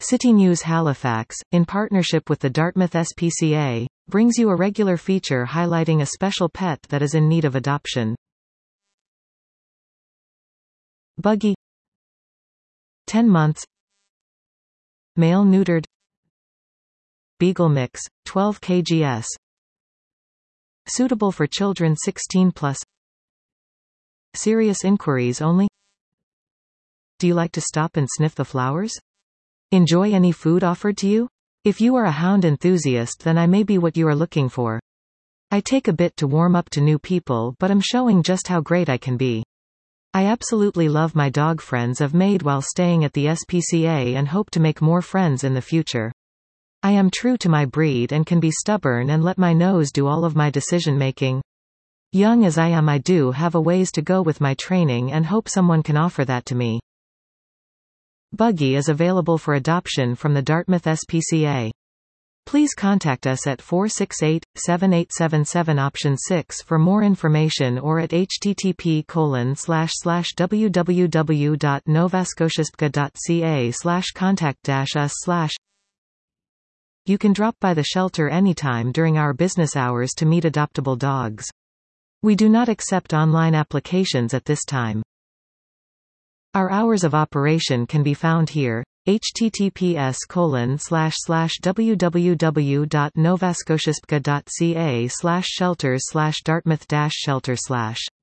City News Halifax, in partnership with the Dartmouth SPCA, brings you a regular feature highlighting a special pet that is in need of adoption. Buggy, 10 months, male neutered, Beagle mix, 12 kgs, suitable for children 16 plus, serious inquiries only. Do you like to stop and sniff the flowers? Enjoy any food offered to you? If you are a hound enthusiast, then I may be what you are looking for. I take a bit to warm up to new people, but I'm showing just how great I can be. I absolutely love my dog friends I've made while staying at the SPCA and hope to make more friends in the future. I am true to my breed and can be stubborn and let my nose do all of my decision making. Young as I am, I do have a ways to go with my training and hope someone can offer that to me. Buggy is available for adoption from the Dartmouth SPCA. Please contact us at 468-7877 option 6 for more information, or at http://www.novascotiaspca/contact-us/. You can drop by the shelter anytime during our business hours to meet adoptable dogs. We do not accept online applications at this time. Our hours of operation can be found here: https://www.novascotiaspca.ca/shelters/dartmouth-shelter/.